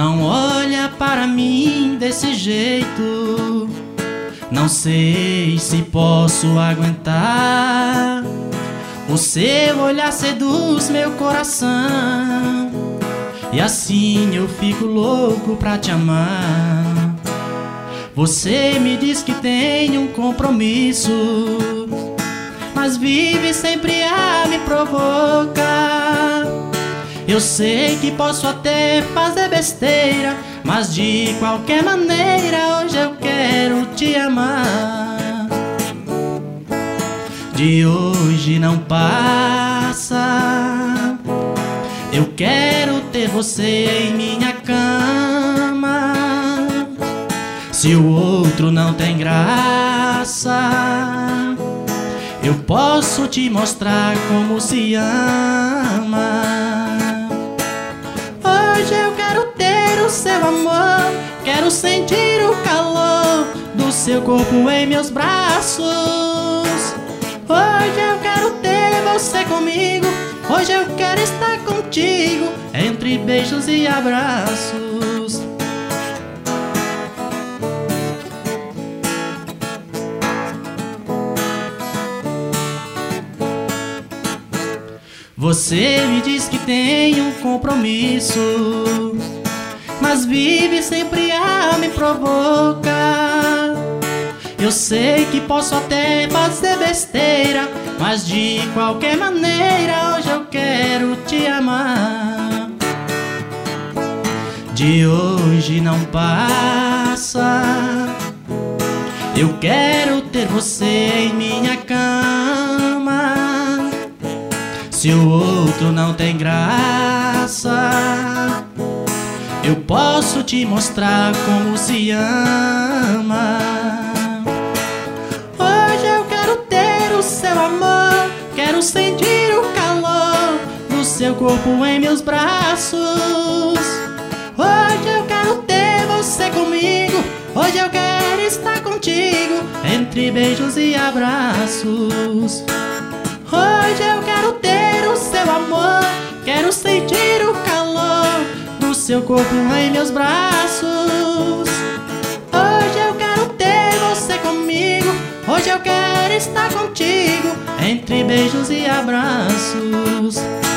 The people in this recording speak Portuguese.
Não olha para mim desse jeito, não sei se posso aguentar. O seu olhar seduz meu coração, e assim eu fico louco pra te amar. Você me diz que tem um compromisso, mas vive sempre a me provocar. Eu sei que posso até fazer besteira, mas de qualquer maneira hoje eu quero te amar. De hoje não passa, eu quero ter você em minha cama. Se o outro não tem graça, eu posso te mostrar como se ama. Hoje eu quero ter o seu amor, quero sentir o calor do seu corpo em meus braços. Hoje eu quero ter você comigo, hoje eu quero estar contigo, entre beijos e abraços. Você me diz que tem um compromisso, mas vive sempre a me provocar. Eu sei que posso até fazer besteira, mas de qualquer maneira hoje eu quero te amar. De hoje não passa, eu quero ter você em minha cama. Se o outro não tem graça, eu posso te mostrar como se ama. Hoje eu quero ter o seu amor, quero sentir o calor do seu corpo em meus braços. Hoje eu quero ter você comigo, hoje eu quero estar contigo, entre beijos e abraços. Hoje eu quero ter o seu amor, quero sentir o calor do seu corpo em meus braços. Hoje eu quero ter você comigo, hoje eu quero estar contigo, entre beijos e abraços.